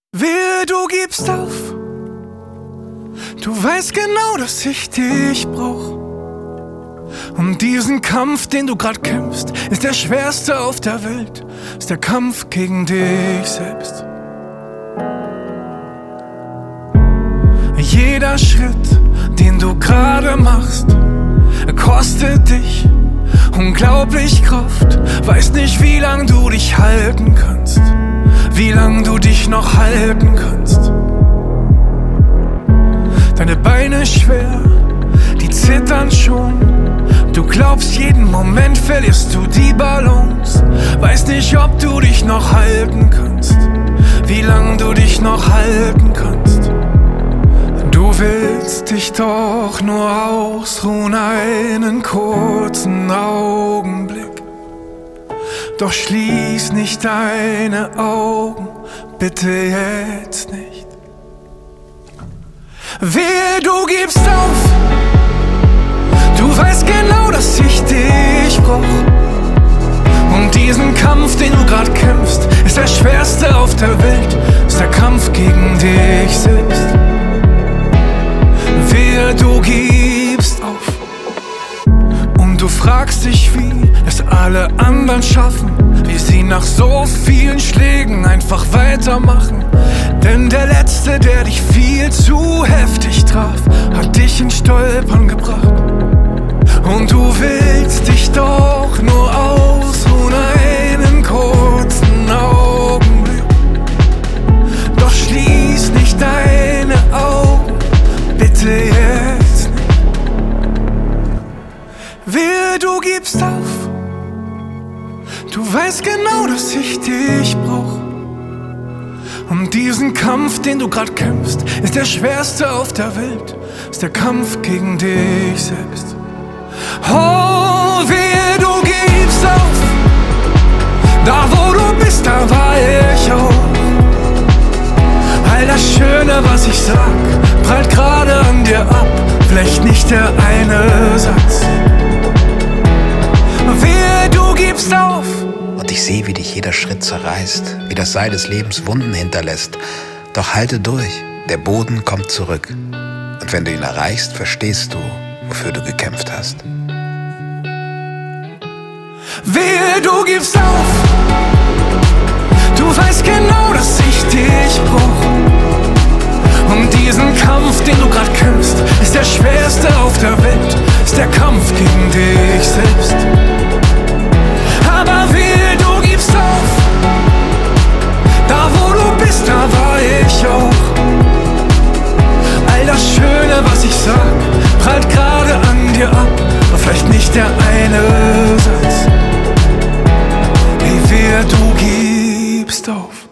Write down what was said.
Wehe, du gibst auf. Du weißt genau, dass ich dich brauch. Und diesen Kampf, den du grad kämpfst, ist der schwerste auf der Welt. Ist der Kampf gegen dich selbst. Jeder Schritt, den du gerade machst, kostet dich unglaublich Kraft. Weiß nicht, wie lang du dich halten kannst, wie lang du dich noch halten kannst. Deine Beine schwer, die zittern schon. Du glaubst, jeden Moment verlierst du die Balance. Weiß nicht, ob du dich noch halten kannst, wie lang du dich noch halten kannst. Du willst dich doch nur ausruhen, einen kurzen Augenblick. Doch schließ nicht deine Augen, bitte jetzt nicht. Wehe, du gibst auf. Du weißt genau, dass ich dich brauch. Und diesen Kampf, den du grad kämpfst, ist der schwerste auf der Welt. Ist der Kampf gegen dich selbst. Wehe, du gibst auf. Und du fragst dich, wie es alle anderen schaffen, wie sie nach so vielen Schlägen einfach weitermachen. Denn der Letzte, der dich viel zu heftig traf, hat dich in Stolpern gebracht. Und du willst dich doch nur ausruhen, einen kurzen Augenblick. Doch schließ nicht deine Augen, bitte jetzt nicht. Wehe, du gibst auf. Du weißt genau, dass ich dich brauch. Und diesen Kampf, den du grad kämpfst, ist der schwerste auf der Welt. Ist der Kampf gegen dich selbst. Oh, wehe, du gibst auf. Da wo du bist, da war ich auch. All das Schöne, was ich sag, prallt gerade an dir ab. Vielleicht nicht der eine Satz. Wehe, du gibst auf. Und ich sehe, wie dich jeder Schritt zerreißt, wie das Seil des Lebens Wunden hinterlässt. Doch halte durch, der Boden kommt zurück. Und wenn du ihn erreichst, verstehst du, wofür du gekämpft hast. Wehe, du gibst auf. Du weißt genau, dass ich dich brauch. Und diesen Kampf, den du grad kämpfst, ist der schwerste auf der Welt. Ist der Kampf gegen dich selbst. Aber wehe, du gibst auf. Da wo du bist, da war ich auch. All das Schöne, was ich sag, prallt gerade an dir ab. Aber vielleicht nicht der eine Satz. Hey, wehe, du gibst auf.